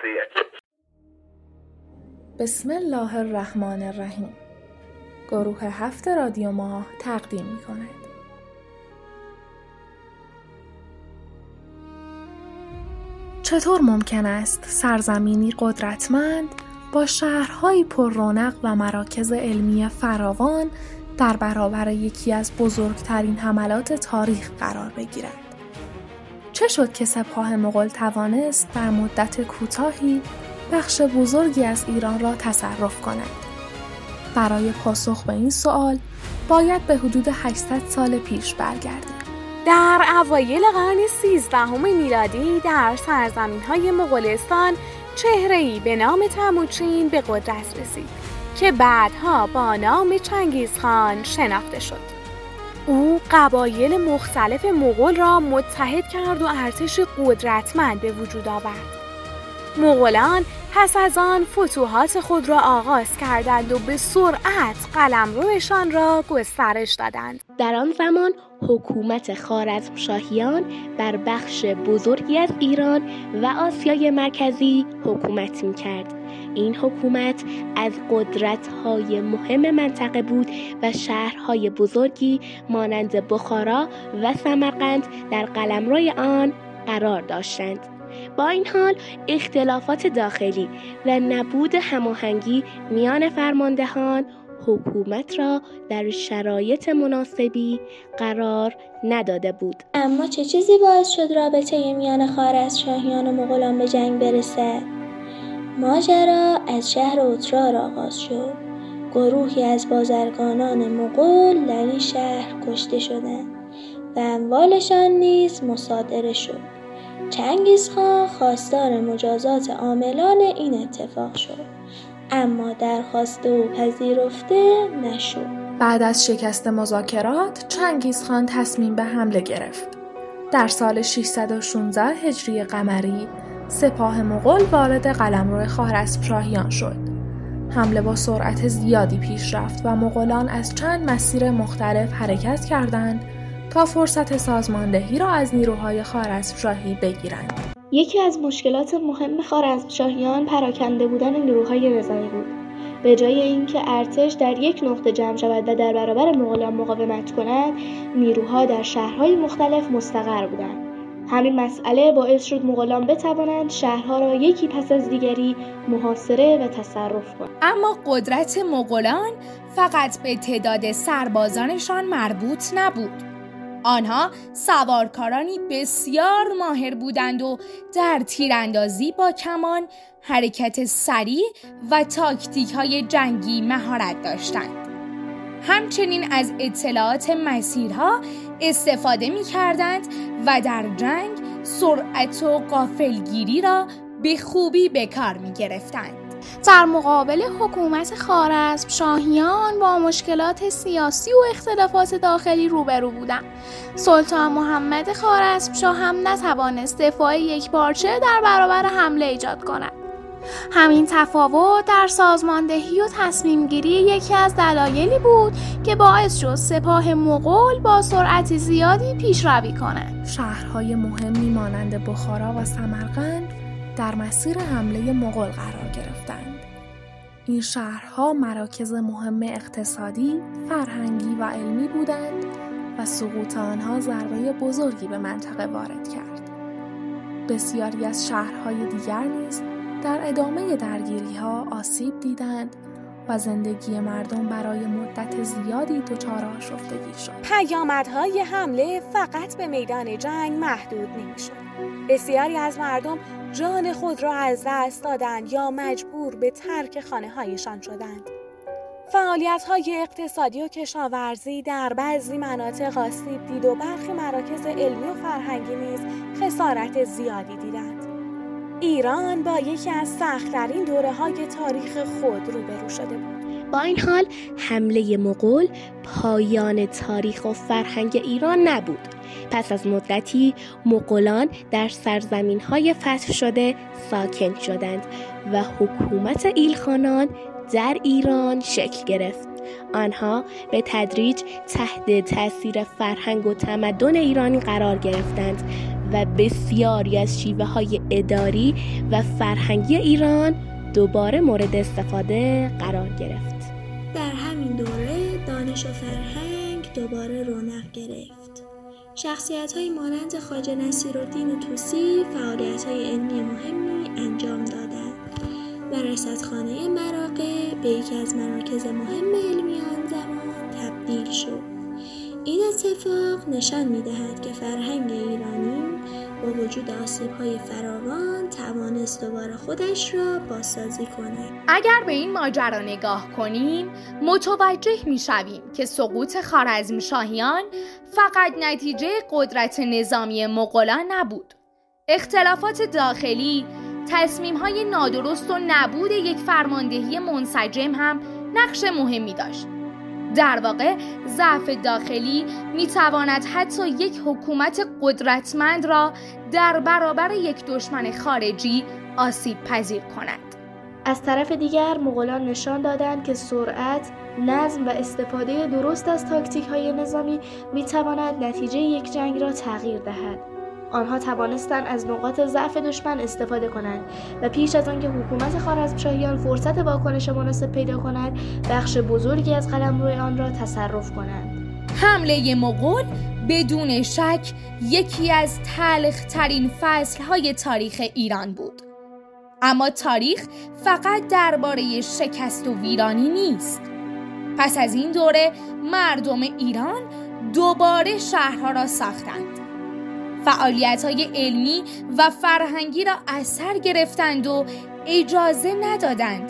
بسم الله الرحمن الرحیم. گروه 7 رادیو ماه تقدیم می‌کند. چطور ممکن است سرزمینی قدرتمند با شهرهایی پر رونق و مراکز علمی فراوان در برابر یکی از بزرگترین حملات تاریخ قرار بگیرد؟ چه شد که سپاه مغول توانست در مدت کوتاهی بخش بزرگی از ایران را تصرف کند؟ برای پاسخ به این سوال باید به حدود 800 سال پیش برگردیم. در اوایل قرن 13 میلادی در سرزمین‌های مغولستان چهره‌ای به نام تموچین به قدرت رسید که بعدها با نام چنگیزخان شناخته شد. او قبایل مختلف مغول را متحد کرد و ارتش قدرتمند به وجود آورد. مغولان پس از آن فتوحات خود را آغاز کردند و به سرعت قلمروشان را گسترش دادند. در آن زمان حکومت خوارزمشاهیان بر بخش بزرگی از ایران و آسیای مرکزی حکومت می‌کرد. این حکومت از قدرت‌های مهم منطقه بود و شهرهای بزرگی مانند بخارا و سمرقند در قلمروی آن قرار داشتند. با این حال اختلافات داخلی و نبود هماهنگی میان فرماندهان حکومت را در شرایط مناسبی قرار نداده بود. اما چه چیزی باعث شد رابطه میان خوارزمشاهیان و مغولان به جنگ برسه؟ ماجرا از شهر اترار آغاز شد. گروهی از بازرگانان مغول در این شهر کشته شدند و اموالشان نیز مصادره شد. چنگیزخان خواستار مجازات عاملان این اتفاق شد، اما درخواست او پذیرفته نشد. بعد از شکست مذاکرات، چنگیزخان تصمیم به حمله گرفت. در سال 616 هجری قمری، سپاه مغول وارد قلمرو خوارزمشاهیان شد. حمله با سرعت زیادی پیش رفت و مغولان از چند مسیر مختلف حرکت کردند تا فرصت سازماندهی را از نیروهای خوارزمشاهی بگیرند. یکی از مشکلات مهم خوارزمشاهیان پراکنده بودن نیروهای نظامی بود. به جای اینکه ارتش در یک نقطه جمع شود و در برابر مغولان مقاومت کند، نیروها در شهرهای مختلف مستقر بودند. همین مسئله باعث شد مغولان بتوانند شهرها را یکی پس از دیگری محاصره و تصرف کنند. اما قدرت مغولان فقط به تعداد سربازانشان مربوط نبود. آنها سوارکارانی بسیار ماهر بودند و در تیراندازی با کمان، حرکت سریع و تاکتیک‌های جنگی مهارت داشتند. همچنین از اطلاعات مسیرها استفاده می‌کردند و در جنگ سرعت و غافلگیری را به خوبی به کار می‌گرفتند. در مقابل حکومت خوارزمشاهیان با مشکلات سیاسی و اختلافات داخلی روبرو بودند. سلطان محمد خوارزمشاه هم نتوانست دفاع یکپارچه در برابر حمله ایجاد کند. همین تفاوت در سازماندهی و تصمیم گیری یکی از دلایلی بود که باعث شد سپاه مغول با سرعت زیادی پیشروی کند. شهرهای مهمی مانند بخارا و سمرقند در مسیر حمله مغول قرار گرفتند. این شهرها مراکز مهم اقتصادی، فرهنگی و علمی بودند و سقوط آنها ضربه بزرگی به منطقه وارد کرد. بسیاری از شهرهای دیگر نیز در ادامه درگیری‌ها آسیب دیدند و زندگی مردم برای مدت زیادی دچار آشفتگی شد. پیامدهای حمله فقط به میدان جنگ محدود نمی‌شد. بسیاری از مردم جان خود را از دست دادند یا مجبور به ترک خانه‌هایشان شدند. فعالیت‌های اقتصادی و کشاورزی در بعضی مناطق آسیب دید و برخی مراکز علمی و فرهنگی نیز خسارت زیادی دیدند. ایران با یکی از سخت‌ترین دوره‌های تاریخ خود روبرو شده بود. با این حال حمله مغول پایان تاریخ و فرهنگ ایران نبود. پس از مدتی مغولان در سرزمین‌های فتح شده ساکن شدند و حکومت ایلخانان در ایران شکل گرفت. آنها به تدریج تحت تأثیر فرهنگ و تمدن ایرانی قرار گرفتند و بسیاری از شیوه‌های اداری و فرهنگی ایران دوباره مورد استفاده قرار گرفت. در همین دوره دانش و فرهنگ دوباره رونق گرفت. شخصیت‌های مانند خواجه نصیرالدین طوسی فعالیت‌های علمی مهمی انجام دادند و رصدخانه مراغه به یکی از مراکز مهم علمی آن زمان تبدیل شد. این اتفاق نشان می‌دهد که فرهنگ ایرانی با وجود آسیب‌های فراوان توانست دوباره خودش را بازسازی کند. اگر به این ماجرا نگاه کنیم متوجه می‌شویم که سقوط خوارزمشاهیان فقط نتیجه قدرت نظامی مغولان نبود. اختلافات داخلی، تصمیم‌های نادرست و نبود یک فرماندهی منسجم هم نقش مهمی داشت. در واقع ضعف داخلی میتواند حتی یک حکومت قدرتمند را در برابر یک دشمن خارجی آسیب پذیر کند. از طرف دیگر مغولان نشان دادند که سرعت، نظم و استفاده درست از تاکتیک‌های نظامی میتواند نتیجه یک جنگ را تغییر دهد. آنها توانستند از نقاط ضعف دشمن استفاده کنند و پیش از آنکه حکومت خوارزمشاهیان فرصت واکنش مناسب پیدا کند، بخش بزرگی از قلمرو آن را تصرف کنند. حمله مغول بدون شک یکی از تلخ‌ترین فصل‌های تاریخ ایران بود. اما تاریخ فقط درباره شکست و ویرانی نیست. پس از این دوره مردم ایران دوباره شهرها را ساختند. فعالیت‌های علمی و فرهنگی را از سر گرفتند و اجازه ندادند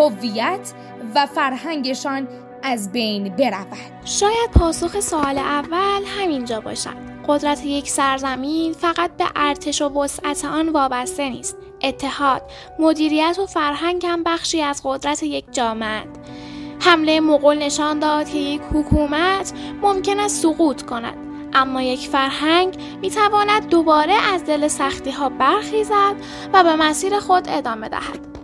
هویت و فرهنگشان از بین برود. شاید پاسخ سوال اول همینجا باشد. قدرت یک سرزمین فقط به ارتش و وسعت آن وابسته نیست. اتحاد، مدیریت و فرهنگ هم بخشی از قدرت یک جامعه. حمله مغول نشان داد که یک حکومت ممکن است سقوط کند، اما یک فرهنگ میتواند دوباره از دل سختی ها برخیزد و به مسیر خود ادامه دهد.